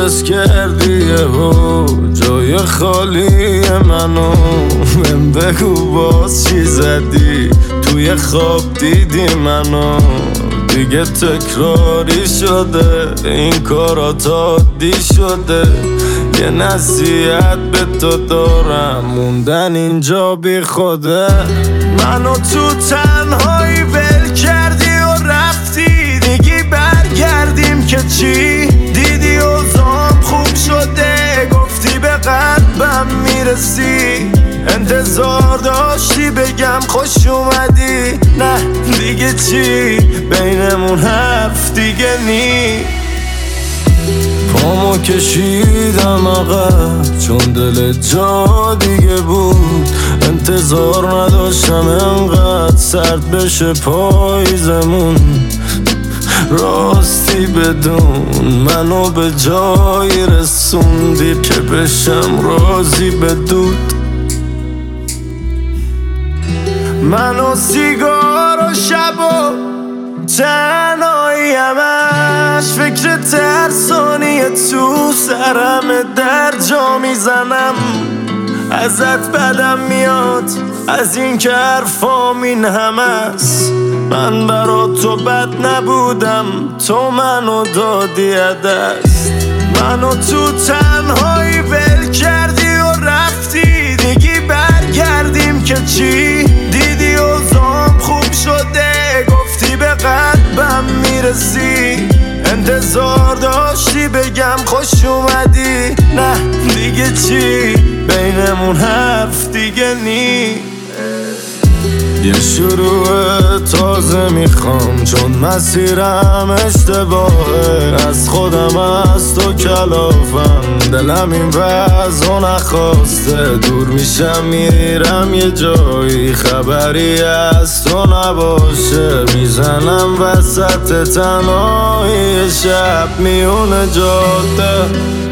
پرش کردی یهو جای خالی منو. من بگو باز چی زدی توی خواب دیدی منو. دیگه تکراری شده این کارات عادی شده. یه نصیحت به تو دارم موندن اینجا بی خوده. منو تو تنهایی ول کردی و رفتی. دیگه برگردیم که چی؟ دیدی اوضاعم خوب شده گفتی به قلبم میرسی. انتظار داشتی بگم خوش اومدی. نه دیگه چی؟ بینمون حرف دیگه نی. پامو کشیدم عقب چون دل جا دیگه بود. انتظار نداشتم انقدر سرد بشه پاییزمون. راستی بدون منو به جایی رسوندی که بشم راضی بدود. منو سیگار و شب و تنهایی همش فکر ترسانی تو سرم در جا میزنم. ازت بدم میاد از این که حرفام این همه است. من برا تو بد نبودم تو منو دادی دست. منو تو تنهایی ول کردی و رفتی. دیگه برگردیم که چی؟ دیدی اوضاعم خوب شده گفتی به قلبم میرسی. انتظار داشتی بگم خوش اومدی. نه دیگه چی؟ بینمون حرف دیگه نی. یه شروع تازه میخوام چون مسیرم اشتباهه. از خودم از تو کلافم دلم این وضع نخواسته. دور میشم میرم یه جایی خبری از تو نباشه. میزنم وسط تنهایی شب میون جاده.